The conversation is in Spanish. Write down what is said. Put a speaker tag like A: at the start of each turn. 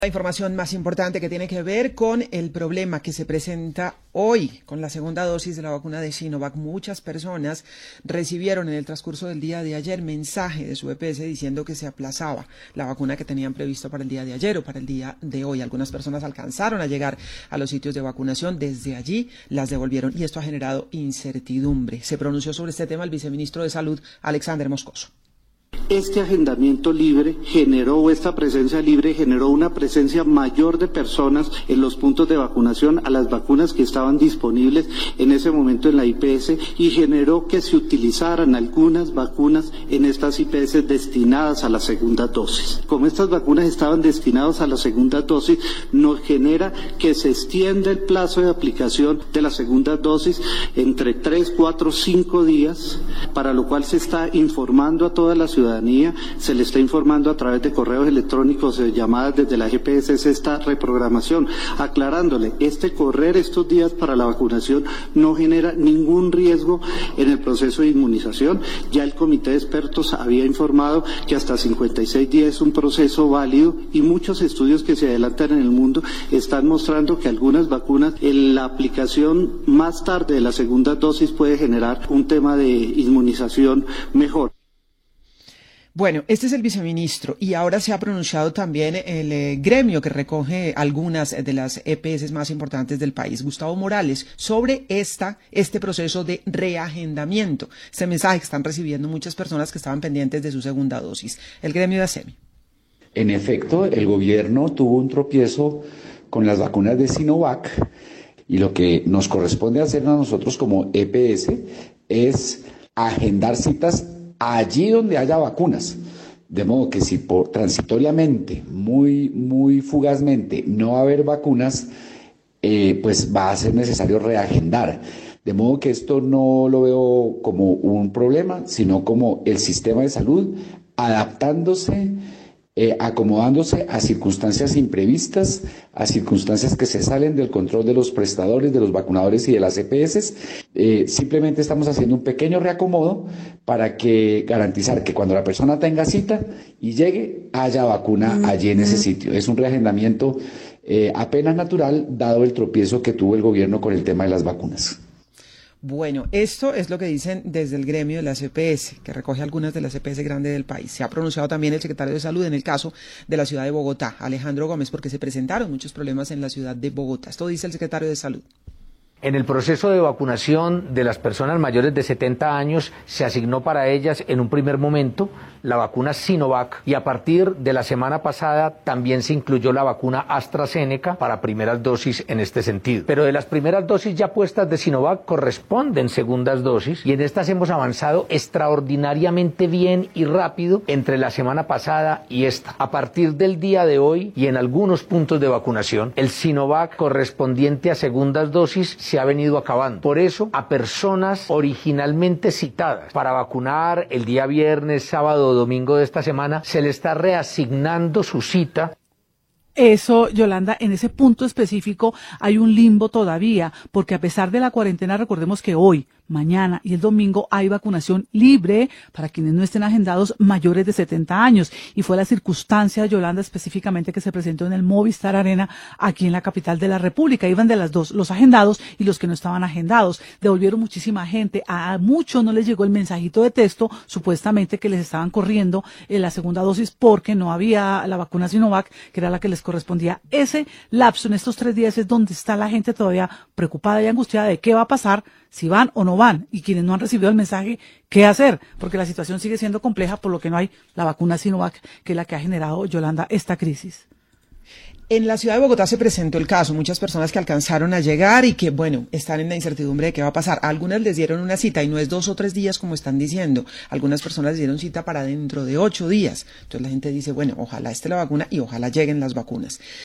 A: La información más importante que tiene que ver con el problema que se presenta hoy con la segunda dosis de la vacuna de Sinovac. Muchas personas recibieron en el transcurso del día de ayer mensaje de su EPS diciendo que se aplazaba la vacuna que tenían previsto para el día de ayer o para el día de hoy. Algunas personas alcanzaron a llegar a los sitios de vacunación, desde allí las devolvieron y esto ha generado incertidumbre. Se pronunció sobre este tema el viceministro de Salud, Alexander Moscoso.
B: Este agendamiento libre esta presencia libre generó una presencia mayor de personas en los puntos de vacunación a las vacunas que estaban disponibles en ese momento en la IPS y generó que se utilizaran algunas vacunas en estas IPS destinadas a la segunda dosis. Como estas vacunas estaban destinadas a la segunda dosis, nos genera que se extienda el plazo de aplicación de la segunda dosis entre 3, 4, 5 días, para lo cual se está informando a toda la ciudadanía, se le está informando a través de correos electrónicos, de llamadas desde la GPS, esta reprogramación, aclarándole, correr estos días para la vacunación no genera ningún riesgo en el proceso de inmunización. Ya el comité de expertos había informado que hasta 56 días es un proceso válido y muchos estudios que se adelantan en el mundo están mostrando que algunas vacunas en la aplicación más tarde de la segunda dosis puede generar un tema de inmunización mejor.
A: Bueno, este es el viceministro y ahora se ha pronunciado también el gremio que recoge algunas de las EPS más importantes del país, Gustavo Morales, sobre este proceso de reagendamiento. Este mensaje que están recibiendo muchas personas que estaban pendientes de su segunda dosis. El gremio de ASEMI.
C: En efecto, el gobierno tuvo un tropiezo con las vacunas de Sinovac y lo que nos corresponde hacer a nosotros como EPS es agendar citas allí donde haya vacunas, de modo que si transitoriamente, muy fugazmente, no va a haber vacunas, pues va a ser necesario reagendar. De modo que esto no lo veo como un problema, sino como el sistema de salud adaptándose, acomodándose a circunstancias imprevistas, a circunstancias que se salen del control de los prestadores, de los vacunadores y de las EPS. Simplemente estamos haciendo un pequeño reacomodo para garantizar que cuando la persona tenga cita y llegue, haya vacuna allí en ese sitio. Es un reagendamiento apenas natural, dado el tropiezo que tuvo el gobierno con el tema de las vacunas.
A: Bueno, esto es lo que dicen desde el gremio de las EPS, que recoge algunas de las EPS grandes del país. Se ha pronunciado también el secretario de Salud en el caso de la ciudad de Bogotá, Alejandro Gómez, porque se presentaron muchos problemas en la ciudad de Bogotá. Esto dice el secretario de Salud.
D: En el proceso de vacunación de las personas mayores de 70 años se asignó para ellas en un primer momento la vacuna Sinovac y a partir de la semana pasada también se incluyó la vacuna AstraZeneca para primeras dosis en este sentido. Pero de las primeras dosis ya puestas de Sinovac corresponden segundas dosis y en estas hemos avanzado extraordinariamente bien y rápido entre la semana pasada y esta. A partir del día de hoy y en algunos puntos de vacunación, el Sinovac correspondiente a segundas dosis se ha venido acabando. Por eso, a personas originalmente citadas para vacunar el día viernes, sábado o domingo de esta semana, se le está reasignando su cita.
E: Eso, Yolanda, en ese punto específico hay un limbo todavía, porque a pesar de la cuarentena, recordemos que hoy, mañana y el domingo hay vacunación libre para quienes no estén agendados mayores de 70 años. Y fue la circunstancia, Yolanda, específicamente que se presentó en el Movistar Arena aquí en la capital de la República. Iban de las dos, los agendados y los que no estaban agendados. Devolvieron muchísima gente. A muchos no les llegó el mensajito de texto, supuestamente que les estaban corriendo la segunda dosis porque no había la vacuna Sinovac, que era la que les correspondía. Ese lapso en estos 3 días es donde está la gente todavía preocupada y angustiada de qué va a pasar, si van o no van, y quienes no han recibido el mensaje, ¿qué hacer? Porque la situación sigue siendo compleja por lo que no hay la vacuna Sinovac, que es la que ha generado, Yolanda, esta crisis.
A: En la ciudad de Bogotá se presentó el caso, muchas personas que alcanzaron a llegar y que, bueno, están en la incertidumbre de qué va a pasar. A algunas les dieron una cita y no es 2 o 3 días como están diciendo. Algunas personas les dieron cita para dentro de 8 días. Entonces la gente dice, bueno, ojalá esté la vacuna y ojalá lleguen las vacunas.